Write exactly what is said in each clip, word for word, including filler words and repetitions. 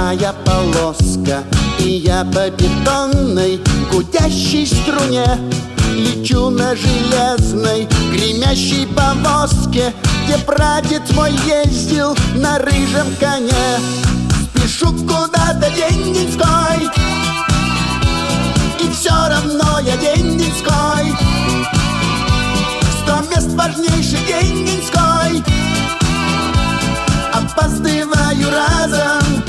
прямая полоска, и я по бетонной гудящей струне лечу на железной гремящей повозке, где прадед мой ездил на рыжем коне. Спешу куда-то день-деньской, и все равно я день-деньской. Сто мест важнейший день-деньской, опаздываю разом,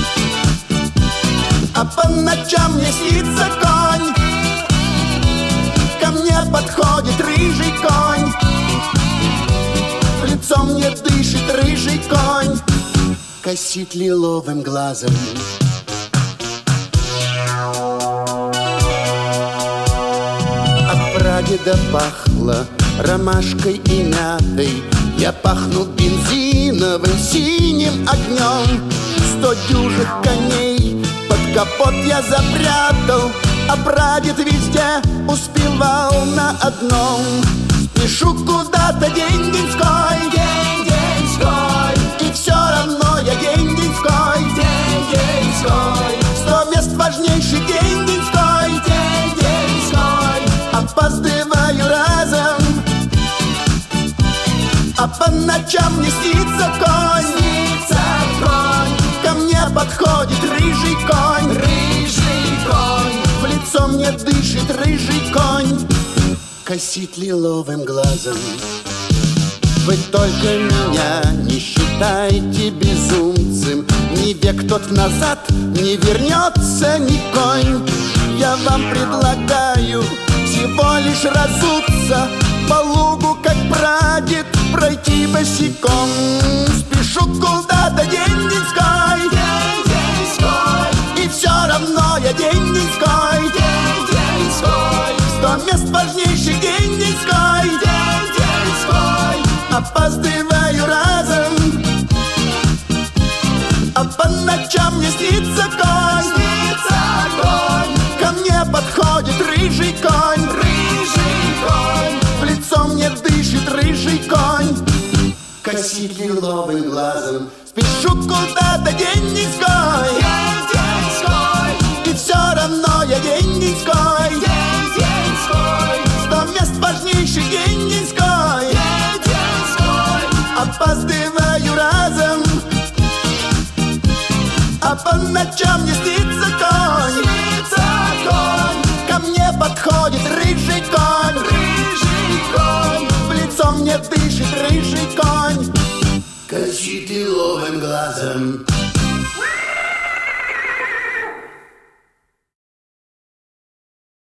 а по ночам мне снится конь. Ко мне подходит рыжий конь, лицом мне дышит рыжий конь, косит лиловым глазом. От прадеда пахло ромашкой и мятой, я пахну бензиновым синим огнем. Сто дюжих коней под капот я запрятал, а прадед везде успевал на одном. Спешу куда-то день-деньской, день-деньской, и все равно я день-деньской, день-деньской. Сто мест важнейший день-деньской, день-деньской, опаздываю разом, а по ночам мне снится конь, снится конь. Ко мне подходит рыжий конь, рыжий конь, в лицо мне дышит рыжий конь, косит лиловым глазом. Вы только меня не считайте безумцем, ни век тот назад не вернется ни конь. Я вам предлагаю всего лишь разуться, по лугу, как прадед, пройти босиком. Спешу куда-то день-деньской, день-деньской, и все равно я день-деньской, день-деньской. Сто мест важнейший день-деньской, день-деньской, опаздываю разом, а по ночам мне снится конь, снится конь. Ко мне подходит рыжий конь, рыжий конь, в лицо мне дышит рыжий конь, косит лиловым глазом. Спешу куда-то день-деньской, день-деньской, и все равно я день-деньской, день-деньской. Сто мест важнейший день-деньской, день-деньской, опаздываю разом, а по ночам мне снится конь, снится конь. Ко мне подходит рыжий конь, рыжий конь, в лицо мне дышит рыжий конь, косит лиловым глазом.